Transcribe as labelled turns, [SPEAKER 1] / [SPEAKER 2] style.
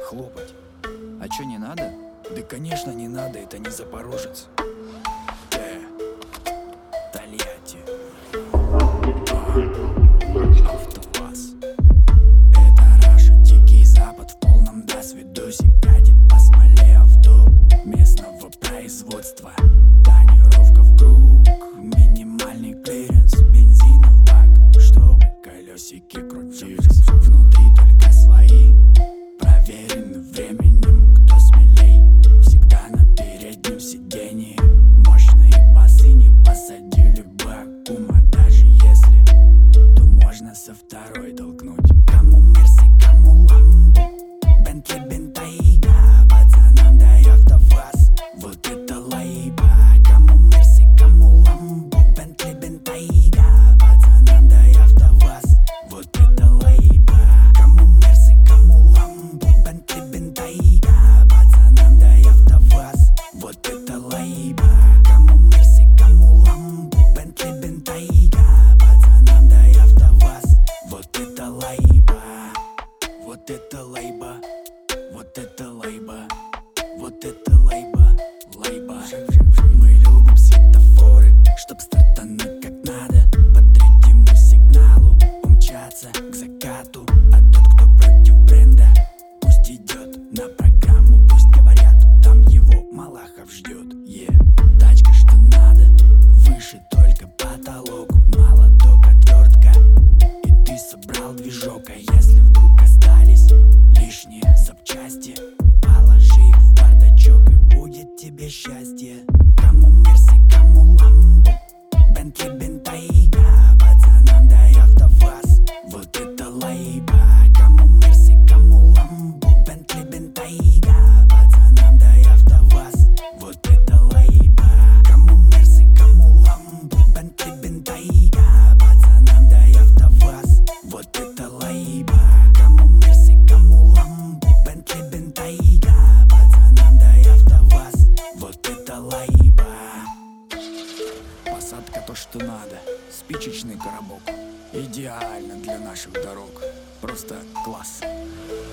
[SPEAKER 1] хлопать.
[SPEAKER 2] А чё, не надо?
[SPEAKER 1] Да конечно не надо, это не Запорожец. Тольятти. АвтоВАЗ. Это Раша, Дикий Запад в полном досвидусе. Катит по смоле авто местного производства. Тонировка в круг, минимальный клиренс. Бензина в бак, чтобы колесики крутились. Внутри только свои, проверены временем. Кто смелей, всегда на переднем сиденье. Мощные басы не посадили бы аккума. Даже если, то можно со второй толкнуть. Кому Мерси, кому Ламбо, Бентли, Бентайга. Пацанам дай АвтоВАЗ, вот это лайба. Кому Мерси, кому Ламбо, Бентли, Бентайга. Пацанам дай АвтоВАЗ, вот это лайба. Кому Мерси, кому Ламбо, Бентли, Бентайга. Пацанам дай АвтоВАЗ, вот это лайба. Кому Мерси, кому Ламбо, Бентли, Бентайга. Пацанам дай АвтоВАЗ, вот это лайба. Вот это лайба, вот это лайба, вот это лайба, лайба. Мы любим светофоры, чтоб стартануть как надо. По третьему сигналу умчаться к закату. А тот, кто против бренда, пусть идет на программу. Пусть говорят, там его Малахов ждет. Тачка что надо, выше только потолок. Мало только отвертка, и ты собрал движок. А если вдруг остались лишние запчасти, положи их в бардачок, и будет тебе счастье. Кому Мерси, кому Ламбо, Бентли, Бентайга. Пацанам дай АвтоВАЗ, вот это лайба. Кому Мерси, кому Ламбо, Бентли, Бентайга. Пацанам дай АвтоВАЗ, вот это лайба. Кому Мерси, кому Ламбо, Бентли, Бентайга. Пацанам дай АвтоВАЗ, вот это лайба. Кому Мерси, кому Ламбо, Бентли, Бентайга. Пацанам дай АвтоВАЗ, вот это лайба. Посадка то, что надо. Спичечный коробок. Идеально для наших дорог. Просто класс.